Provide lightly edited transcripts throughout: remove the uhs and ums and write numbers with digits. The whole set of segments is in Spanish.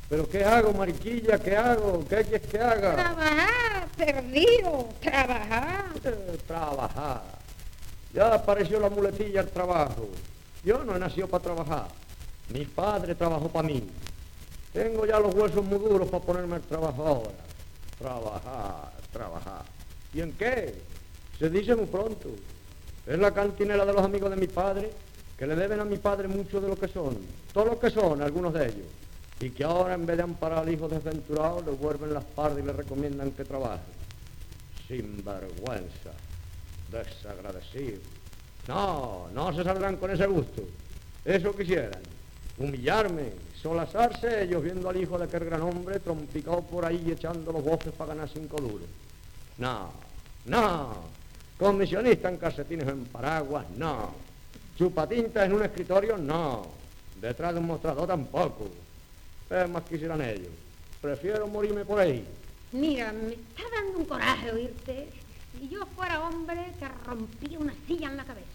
¿Pero qué hago, mariquilla? ¿Qué hago? ¿Qué quieres que haga? Trabajar, perdido, trabajar. Trabajar. Ya apareció la muletilla al trabajo. Yo no he nacido para trabajar. Mi padre trabajó para mí. Tengo ya los huesos muy duros para ponerme al trabajo ahora. Trabajar, trabajar. ¿Y en qué? Se dice muy pronto. Es la cantinela de los amigos de mi padre, que le deben a mi padre mucho de lo que son. Todo lo que son, algunos de ellos. Y que ahora, en vez de amparar al hijo desventurado, le vuelven las pardas y le recomiendan que trabaje. Sinvergüenza. Desagradecido. No se saldrán con ese gusto. Eso quisieran. Humillarme, solazarse ellos viendo al hijo de aquel gran hombre trompicado por ahí y echando los bofes para ganar 5 duros. No. Comisionista en calcetines en paraguas, no. Chupatinta en un escritorio, no. Detrás de un mostrador tampoco. ¿Qué más quisieran ellos? Prefiero morirme por ahí. Mira, me está dando un coraje oírte. Si yo fuera hombre, te rompía una silla en la cabeza.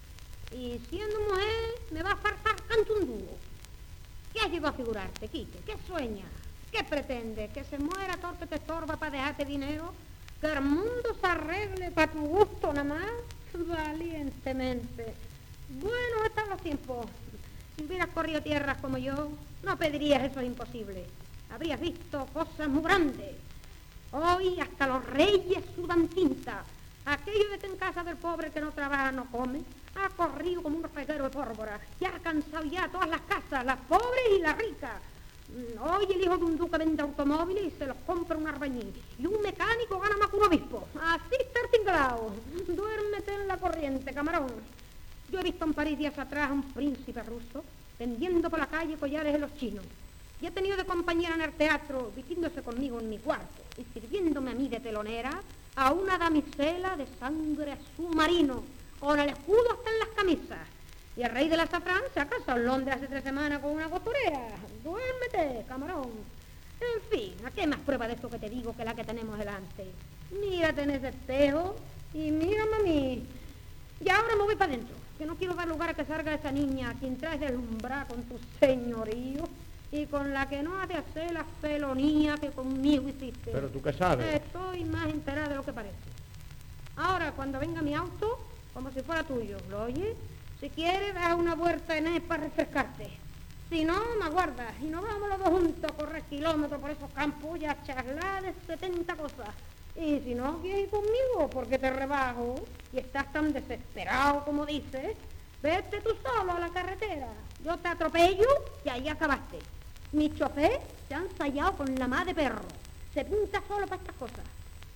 Y siendo mujer, me va a faltar tanto un duro. ¿Qué has llegado a figurarte, Quique? ¿Qué sueñas? ¿Qué pretendes? ¿Que se muera todo que te estorba para dejarte dinero? ¿Que el mundo se arregle para tu gusto nada más? Valientemente. Bueno, están los tiempos. Si hubieras corrido tierras como yo, no pedirías eso imposible. Habrías visto cosas muy grandes. Hoy hasta los reyes sudan tinta. Aquello de que en casa del pobre que no trabaja no come, ha corrido como un reguero de pólvora y ha alcanzado ya todas las casas, las pobres y las ricas. Hoy el hijo de un duque vende automóviles y se los compra un arbañil. Y un mecánico gana más que un obispo. Así está el tinglao. Duérmete en la corriente, camarón. Yo he visto en París días atrás a un príncipe ruso vendiendo por la calle collares de los chinos. Y he tenido de compañera en el teatro, vistiéndose conmigo en mi cuarto y sirviéndome a mí de telonera a una damisela de sangre azul marino, con el escudo hasta en las camisas. Y el rey del azafrán se ha casado en Londres hace 3 semanas con una costurera. Duérmete, camarón. En fin, ¿a qué más prueba de esto que te digo que la que tenemos delante? Mírate en ese espejo y mírame a mí. Y ahora me voy para adentro, que no quiero dar lugar a que salga esa niña a quien traes deslumbrar con tu señorío y con la que no ha de hacer la felonía que conmigo hiciste. ¿Pero tú qué sabes? Estoy más enterada de lo que parece. Ahora, cuando venga mi auto, como si fuera tuyo, ¿lo oyes? Si quieres, da una vuelta en él para refrescarte. Si no, me aguardas y nos vamos los dos juntos a correr kilómetros por esos campos y a charlar de 70 cosas. Y si no quieres ir conmigo porque te rebajo y estás tan desesperado como dices, vete tú solo a la carretera. Yo te atropello y ahí acabaste. Mi chofer se ha ensayado con la madre de perro. Se pinta solo para estas cosas.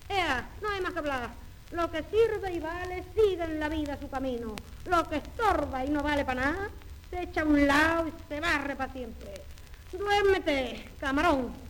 No hay más que hablar. Lo que sirve y vale sigue en la vida su camino. Lo que estorba y no vale para nada, se echa a un lado y se barre para siempre. Duérmete, camarón.